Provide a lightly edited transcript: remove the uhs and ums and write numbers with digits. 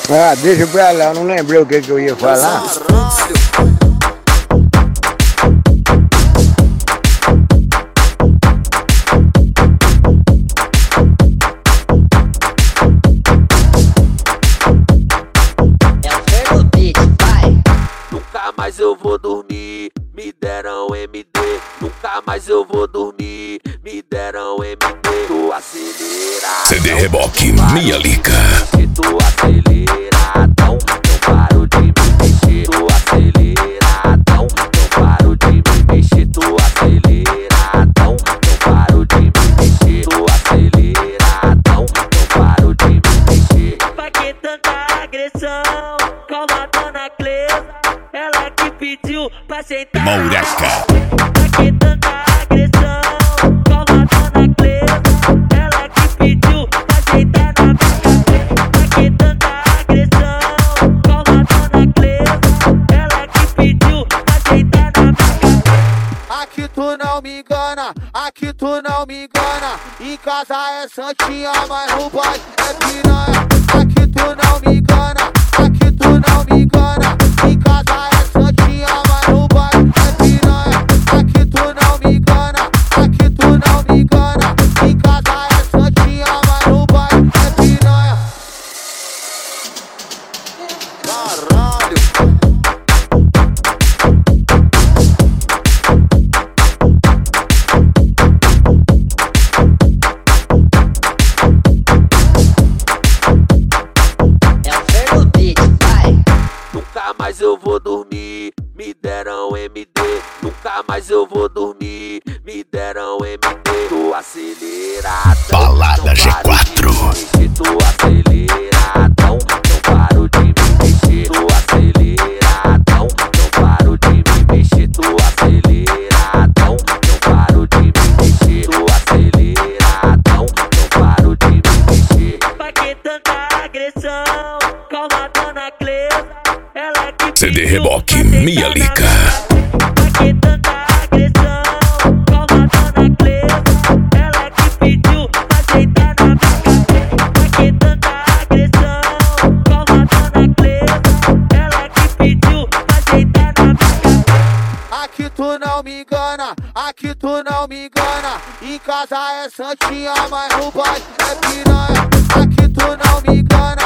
Ah, deixa pra lá, eu não lembrei o que eu ia falar. Nunca mais eu vou dormir, me deram MD. Nunca mais eu vou dormir, me deram MD. Tu acelera, CD Reboque Mia Lica. tu aceleradão, não paro de me mexer. Tu aceleradão, não paro de me mexer. Tu aceleradão, não paro de me mexer. Tu aceleradão, não paro de me mexer. Pra que tanta agressão? Calma, dona Cleusa, ela que pediu pra sentar. Maureca. Pra que tanta agressão? Calma, dona Cleusa, ela que pediu pra sentar na minha. Pra que tanta agressão? Calma, dona Cleusa, ela que pediu pra sentar na minha. Aqui tu não me engana, aqui tu não me engana. Em casa é santinha, mas no baile é piranha. Aqui tu não me engana, aqui tu não me engana. Em casa é santinha, mas no baile é piranha. Aqui tu não me engana, aqui tu não me engana. Em casa é santinha, mas no baile é piranha. Caralho. Nunca mais eu vou dormir, me deram MD. Nunca mais eu vou dormir, me deram MD. Tu aceleradão, Balada não paro G4. de me mexer. Tu aceleradão, não paro de me mexer. Tu aceleradão, não paro de me mexer. Tu aceleradão, não paro de me mexer. Tu aceleradão, não paro de me mexer. Pra que tanta agressão? Calma, dona Cleusa, ela que CD pediu Reboque pra sentar Mia na Lica. minha. Pra que tanta agressão? Calma, dona Cleusa, ela que pediu pra sentar na minha. Pra que tanta agressão? Calma, dona Cleusa, ela que pediu pra sentar na minha. Aqui tu não me engana, aqui tu não me engana. Em casa é santinha, mas no baile é piranha. Aqui tu não me engana,